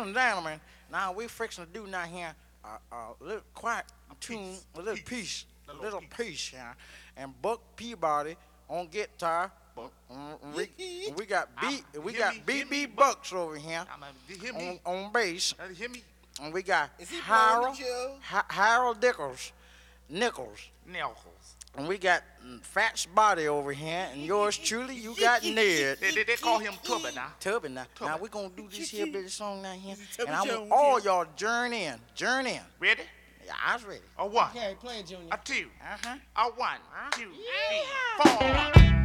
and gentlemen, now we fixing to do now here a little quiet tune, a little piece, a little piece, yeah. And Buck Peabody on guitar. We got B.B. Bucks over here on bass. Hear me? And we got Is he blowing the Joe? Harold Nichols. And we got Fats Body over here, and yours truly, you got Ned. They call him Tubby now. Tubby now. Now we're gonna do this here bitty song now here, Tubby and I Jones, want all y'all journey in. Ready? Yeah, I was ready. A one, Okay, play it, Junior. a two, Uh-huh. a one, two, three, four.